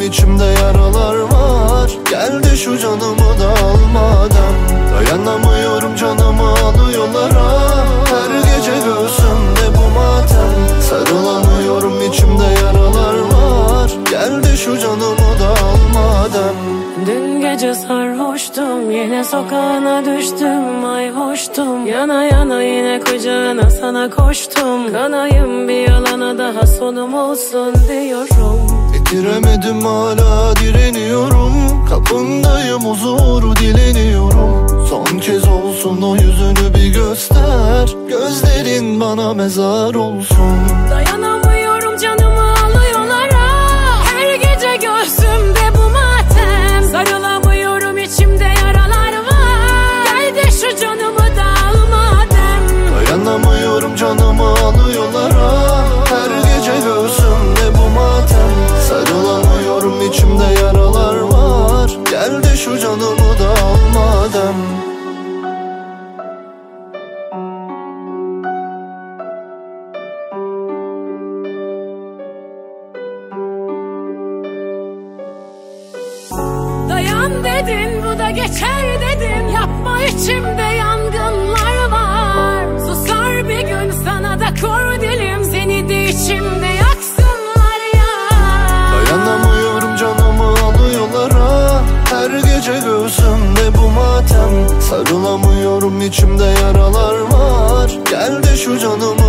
içimde yaralar var. Gel de şu canımı da al madem. Dayanamıyorum, canımı alıyorlar ha. Her gece göğsümde bu matem. Sarılamıyorum, içimde yaralar var. Gel de şu canımı da al madem. Dün gece sarhoştum, yine sokağına düştüm, ay hoştum. Yana yana yine kucağına sana koştum. Kanayım bir yalana, daha sonum olsun diyorum. Bitiremedim, hala direniyorum. Kapındayım, huzuru dileniyorum. Son kez olsun o yüzünü bir göster. Gözlerin bana mezar olsun. Dayanamıyorum, canımı alıyorlar ha. Her gece göğsümde bu matem. Sarılamıyorum, içimde yaralar var. Gel de şu canımı da al madem. Dayanamıyorum, canımı alıyorlar ha. Her gece göğsümde bu matem. Sarılamıyorum, içimde yaralar var. Gel de şu canımı da al madem. Dayan dedin, bu da geçer dedim. Yapma, içimde yangınlar var. Susar bir gün, sana da kor dilim. Seni de içimde yaksınlar ya. Dayanamıyorum, canımı alıyorlar ha. Her gece göğsümde bu matem. Sarılamıyorum, içimde yaralar var. Gel de şu canımı